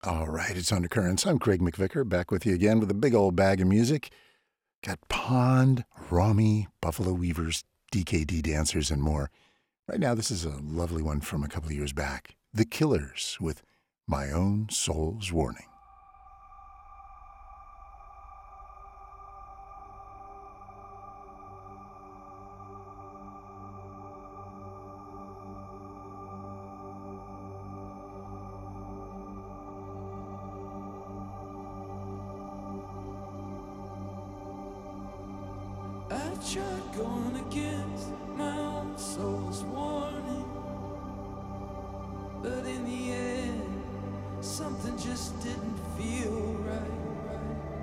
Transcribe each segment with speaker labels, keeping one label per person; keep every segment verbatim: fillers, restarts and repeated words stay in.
Speaker 1: All right, it's Undercurrents. I'm Craig McVicker, back with you again with a big old bag of music. Got Pond, Rami, Buffalo Weavers, D K D dancers, and more. Right now, this is a lovely one from a couple of years back. The Killers with My Own Soul's Warning.
Speaker 2: I tried going against my own soul's warning, but in the end, something just didn't feel right.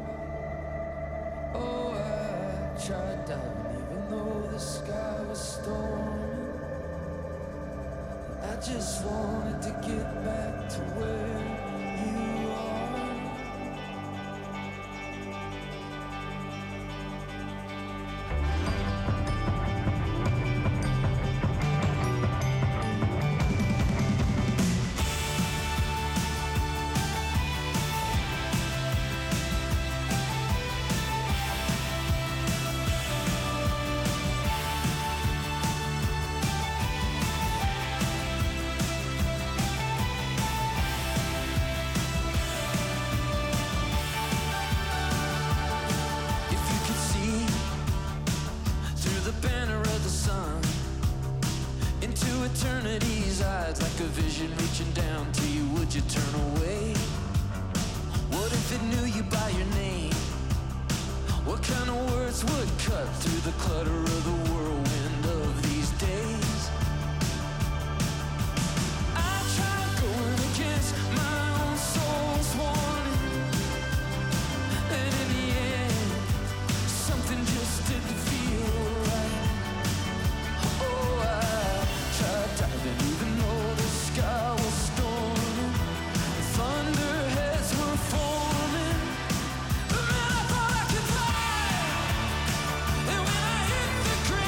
Speaker 2: Oh, I tried diving even though the sky was storming. I just wanted to get back to where you are. Eternity's eyes, like a vision reaching down to you, would you turn away? What if it knew you by your name? What kind of words would cut through the clutter of the whirlwind of these days? I tried going against my own soul's warning, and in the end, something just didn't feel right. Oh, I tried diving even though the sky was storming, thunderheads were forming, but man, I thought I could fly, and when I hit the ground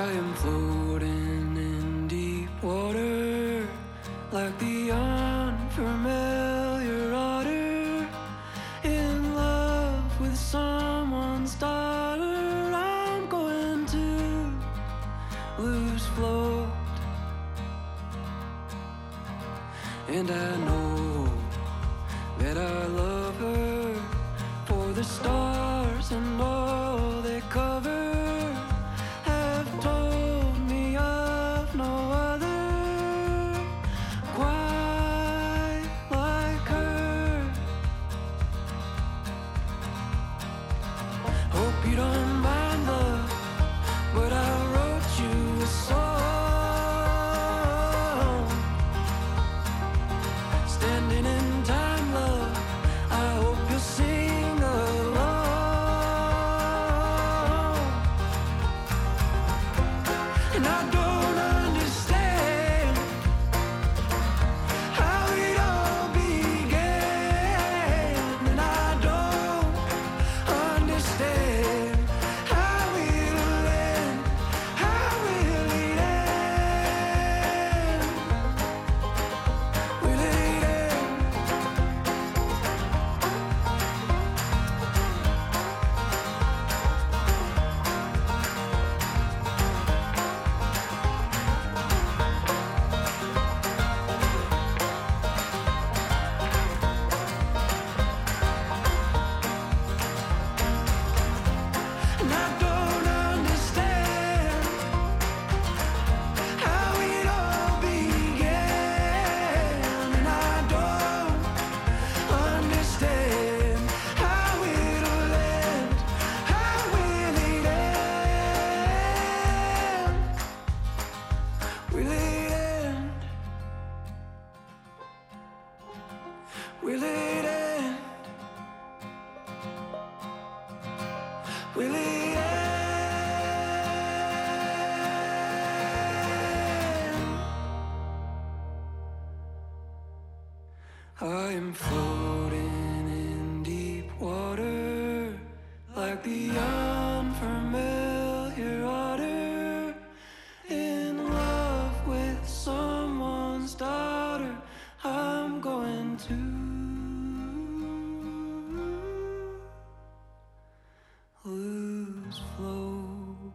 Speaker 2: I am floating in deep water like the unfamiliar otter, in love with someone's daughter. I'm going to lose float, and I know that I love her, for the stars and all they cover have told me of no other quite like her. Hope you don't mind, love, but I wrote you a song. Standing in time, love, I hope you'll sing along. And I don't understand how it all began, and I don't understand how it'll end. How will it end? Will it end? And I don't understand how it all began, and I don't understand how it'll end. How will it end? Will it end? Will it end? Will it end? I am floating in deep water like the unfamiliar otter, in love with someone's daughter. I'm going to lose flow.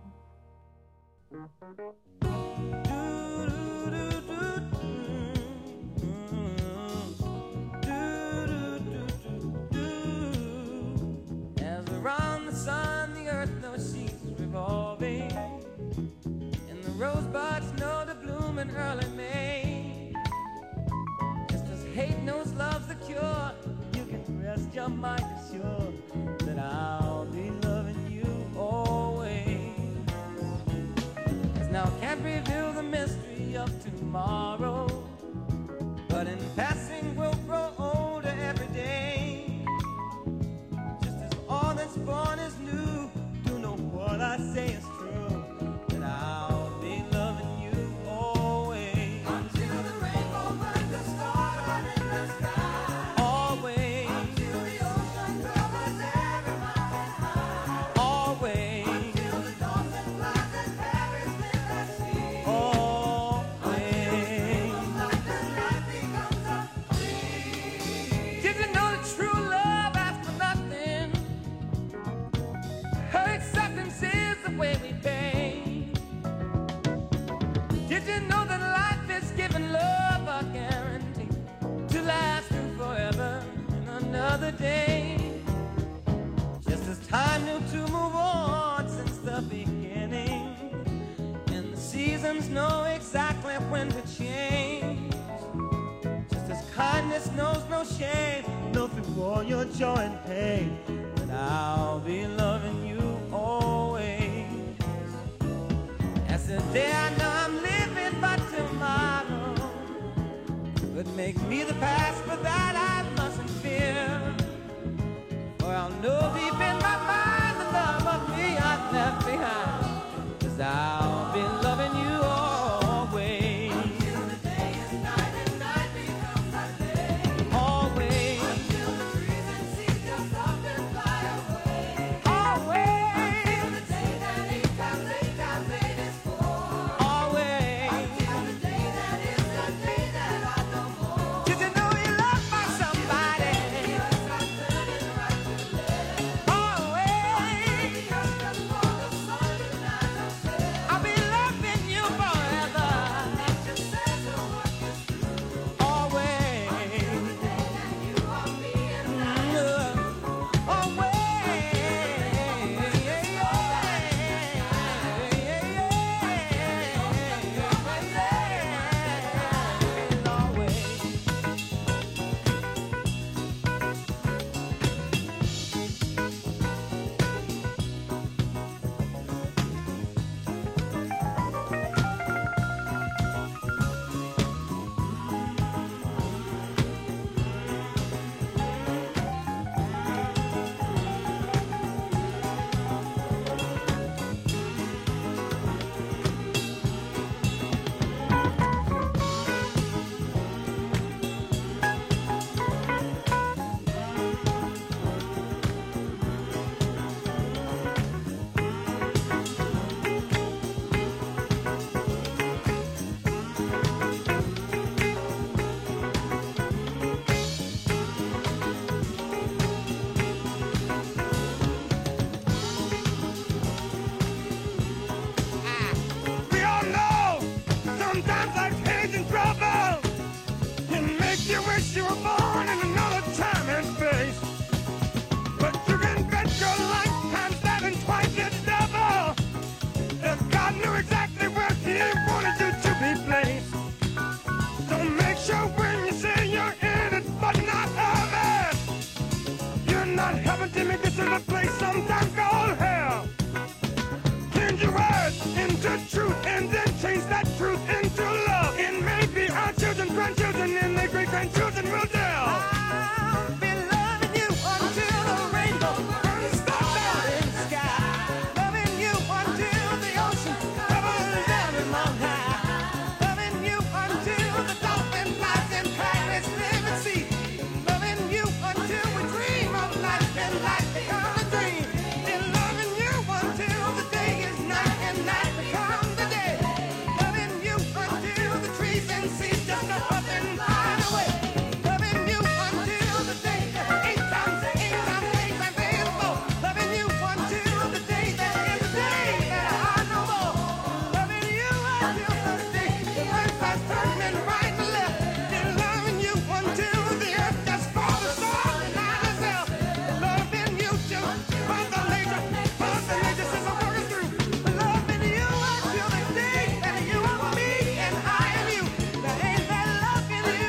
Speaker 2: As around the sun, the earth knows she's revolving, and the rosebuds know to bloom in early May. Just as hate knows love's the cure, you can rest your mind assured that I'll be loving you always. As now can't reveal the mystery of tomorrow, but in passing we'll grow older every day. Just as all that's born is new, do know what I say is true, that I'll be loving you always. Until the rainbow burns the stars in the sky. Always. Until the ocean covers every mountain high. Always. Until the dolphin flies and perishes in the sea. Always. Like the light becomes a dream. Did you know that true love asks for nothing? Her acceptance is the way we pay. Did you know that life is giving love a guarantee to last through forever and another day? Just as time knew to move on since the beginning, and the seasons know exactly when to change. Just as kindness knows no shame, know through all your joy and pain, that I'll be loving you always. As the day I know I'm living but tomorrow could make me the past, but that I mustn't fear. For I'll know deep in my mind the love of me I've left behind, 'cause I'll be loving you always. Until the day is night and night becomes a day. Always. Until the trees and seas just stop and fly away. Always. Until the day that eight times eight times eight is four.
Speaker 3: to be played. So make sure when you say you're in it, but not of it, you're not helping to make this in a place sometimes called hell. Change your words into truth and then change that truth into love. And maybe our children, grandchildren, and their great grandchildren will tell. I'll be loving you until the rainbow burns the mountain sky. Loving you until the ocean covers every mountain high. Loving you until the dolphin flies in Paris, live and see. Loving you until we dream of life and life becomes a dream. And loving you until the day is night and night becomes the day. Loving you until the trees and seas just go up and fly away. Loving you until the day that eight times eight times eight times eight is four. Loving you until the day that is the day that I know more. Loving you until the day the earth starts turning right and left. And loving you until the earth just falls apart and I myself. Loving you till Mother Nature, Mother Nature says I'm working through. Loving you until the day that you are me and I am you. There ain't that love in you.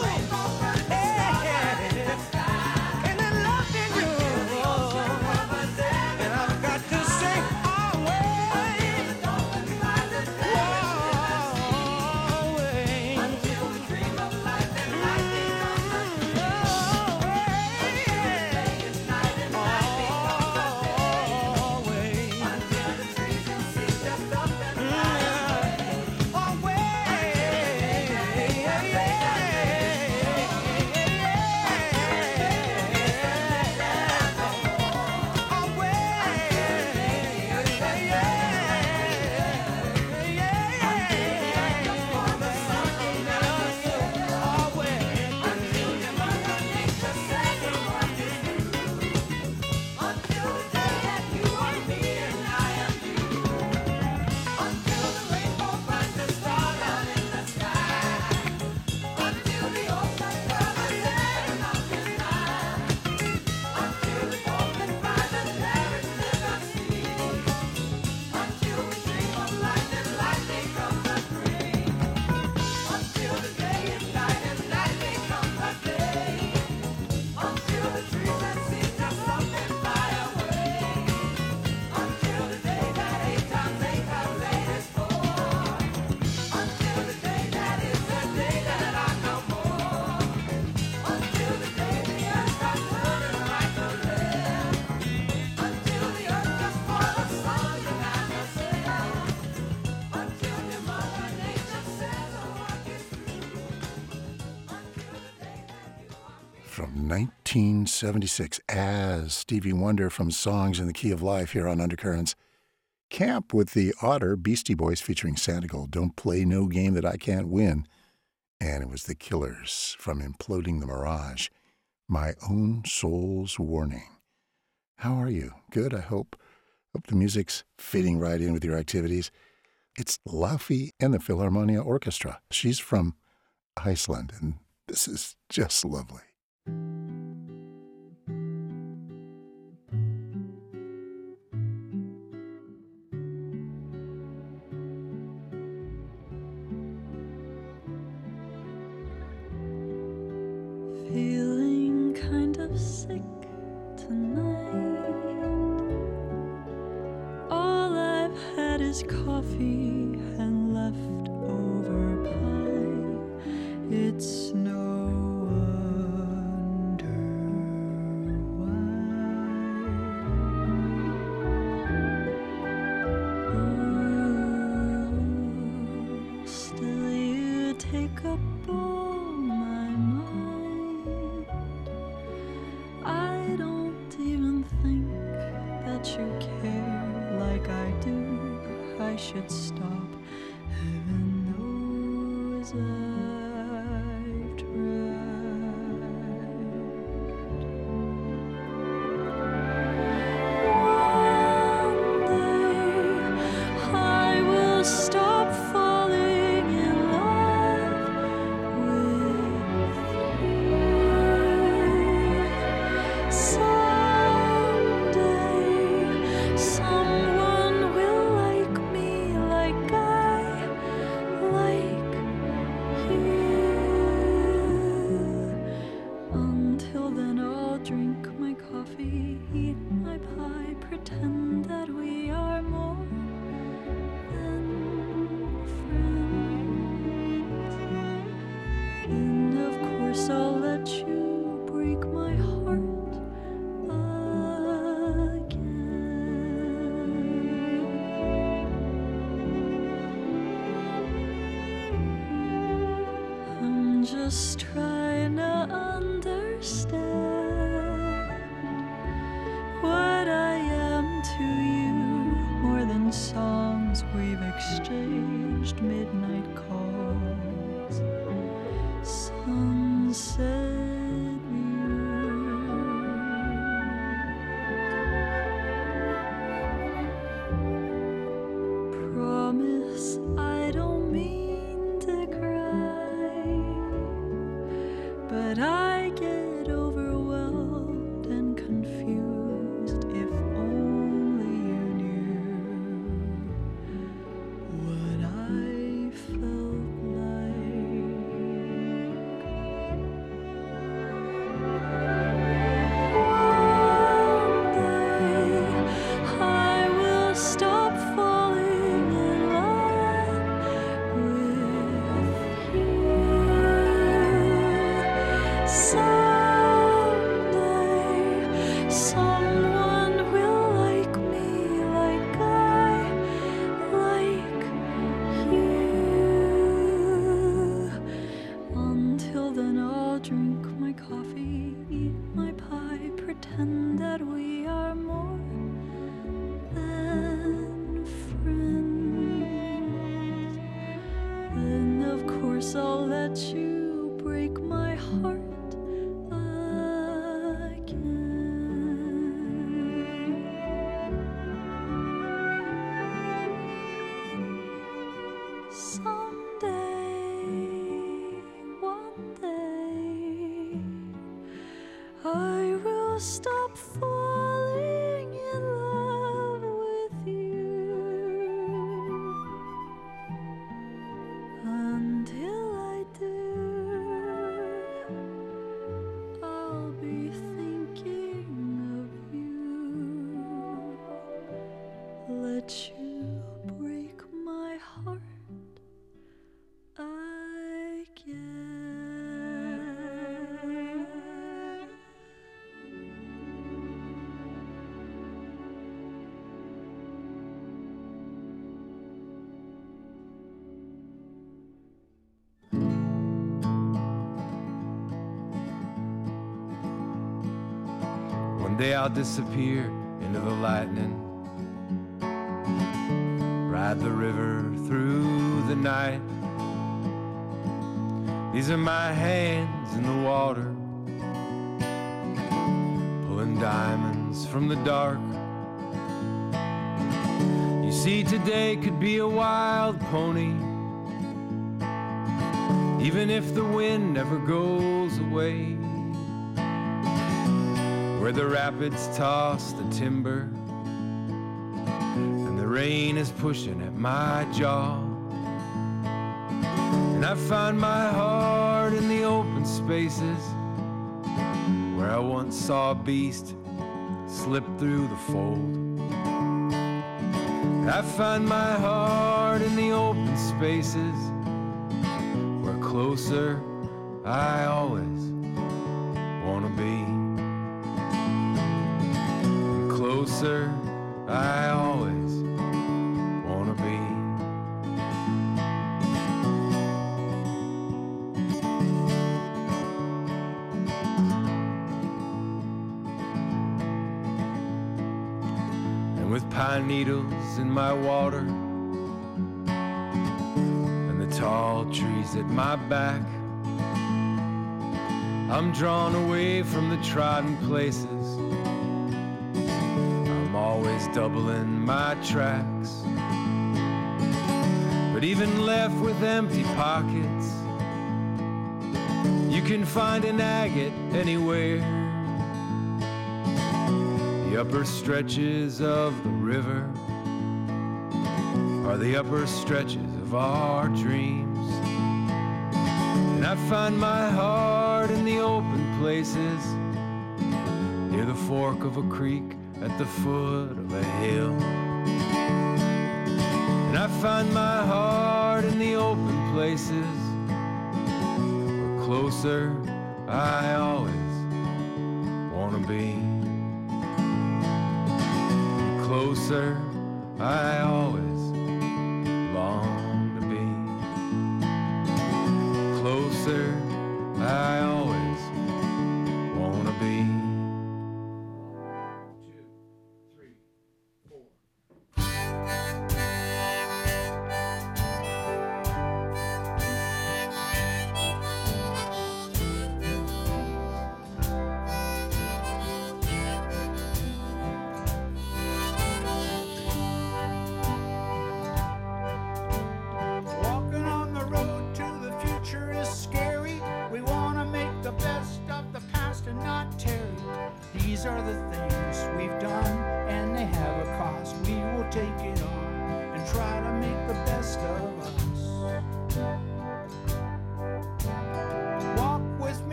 Speaker 3: Yeah. And that love in you. And I've got to say always, always. Until the dream of life and life becomes a
Speaker 1: From nineteen seventy-six, as Stevie Wonder from Songs in the Key of Life here on Undercurrents. Camp with the Otter, Beastie Boys featuring Santigold, Don't Play No Game That I Can't Win. And it was the Killers from Imploding the Mirage, My Own Soul's Warning. How are you? Good, I hope. Hope the music's fitting right in with your activities. It's Laufey and the Philharmonia Orchestra. She's from Iceland, and this is just lovely.
Speaker 4: Feeling kind of sick tonight. All I've had is coffee and leftover pie. It's no wonder why. Ooh, still you take up all my mind. I don't even think that you care like I do. I should stop. Heaven knows I've tried. One day I will stop falling in love with you. Someday someone will like me like I just trying to understand what I am to you, more than songs we've exchanged, midnight calls, sunset view. Promise I don't mean to cry, but I get overwhelmed and confused. If only you knew what I felt like. One day I will stop falling in love with you. Someday someone will like me like I like you. Until then I'll drink my coffee, eat my pie, pretend that we are more than friends. Then of course I'll let you break my heart again. Someday, one day, I will stop falling in love with you. Until I do, I'll be thinking of you. Let you break my heart again.
Speaker 5: One day I'll disappear into the lightning, ride the river through the night. These are my hands in the water, pulling diamonds from the dark. You see, today could be a wild pony, even if the wind never goes away. Where the rapids toss the timber and the rain is pushing at my jaw, and I find my heart in the open spaces where I once saw a beast slip through the fold. I find my heart in the open spaces where closer I always wanna be. Closer I always wanna be. And with pine needles in my water and the tall trees at my back, I'm drawn away from the trodden places. Always doubling my tracks, but even left with empty pockets, you can find an agate anywhere. The upper stretches of the river are the upper stretches of our dreams, and I find my heart in the open places near the fork of a creek at the foot of a hill. And I find my heart in the open places where closer I always wanna be. Closer I always long to be. Closer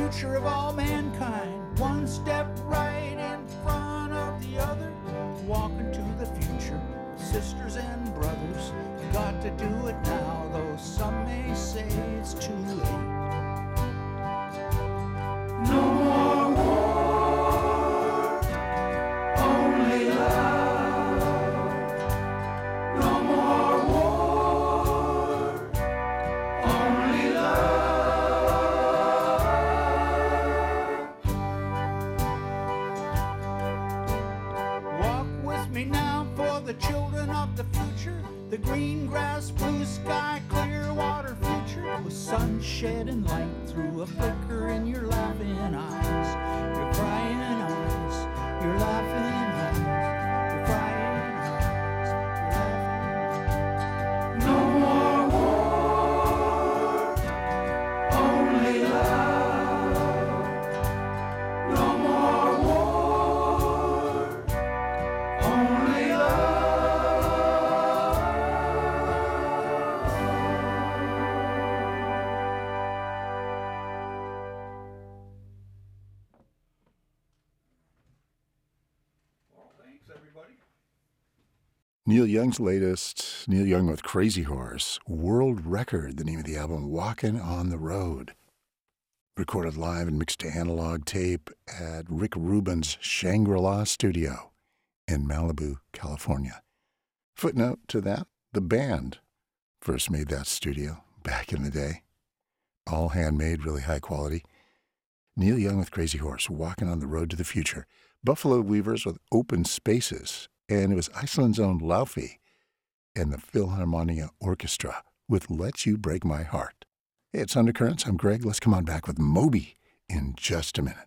Speaker 6: future of all mankind, one step right in front of the other, walking to the future, sisters and brothers. Got to do it now, though some may say it's too late. No more war, only love. No more war, only love. Walk with me now for the children of the future. The green grass, blue sky, clear water future, with sun shedding light through a flicker in your laughing eyes, your crying eyes, your laughing eyes, your crying eyes, your laughing eyes. No more war, only love. No more war, only love.
Speaker 1: Neil Young's latest, Neil Young with Crazy Horse, World Record, the name of the album, Walking on the Road. Recorded live and mixed to analog tape at Rick Rubin's Shangri-La studio in Malibu, California. Footnote to that, the band first made that studio back in the day. All handmade, really high quality. Neil Young with Crazy Horse, Walking on the Road to the Future. Buffalo Weavers with Open Spaces. And it was Iceland's own Laufey and the Philharmonia Orchestra with Let You Break My Heart. Hey, it's Undercurrents. I'm Greg. Let's come on back with Moby in just a minute.